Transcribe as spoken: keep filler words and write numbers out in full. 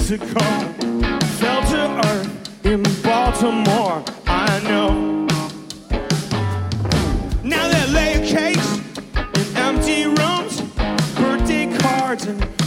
musical fell to earth in Baltimore, I know. Now they lay cakes in empty rooms, birthday cards and